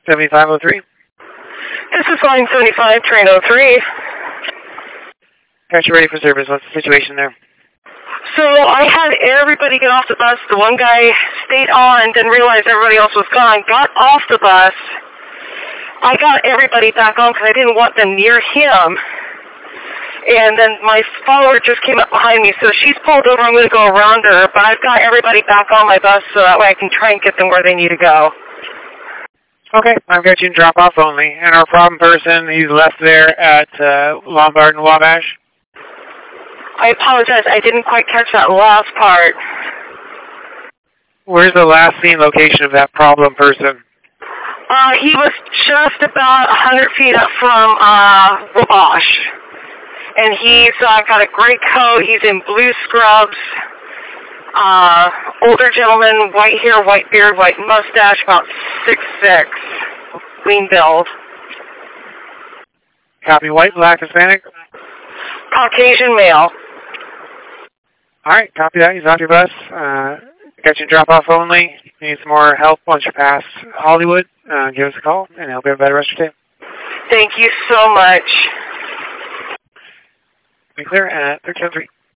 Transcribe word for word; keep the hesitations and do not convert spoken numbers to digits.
seventy-five oh three. This is line seventy-five, train oh three. Got you ready for service. What's the situation there? So I had everybody get off the bus. The one guy stayed on, didn't realize everybody else was gone, got off the bus. I got everybody back on because I didn't want them near him. And then my follower just came up behind me, so she's pulled over. I'm going to go around her, but I've got everybody back on my bus so that way I can try and get them where they need to go. Okay, I've got you in drop-off only. And our problem person, he's left there at uh, Lombard and Wabash. I apologize, I didn't quite catch that last part. Where's the last seen location of that problem person? Uh, he was just about one hundred feet up from uh, Wabash. And he's uh, got a gray coat, he's in blue scrubs, uh, older gentleman, white hair, white beard, white mustache, about six six, clean build. Copy, white, black, Hispanic? Caucasian male. All right, copy that. He's off your bus. Uh, got you drop-off only. Need some more help once you're past Hollywood. Uh, give us a call, and I hope you have a better rest of your day. Thank you so much. Be clear at thirteen oh three.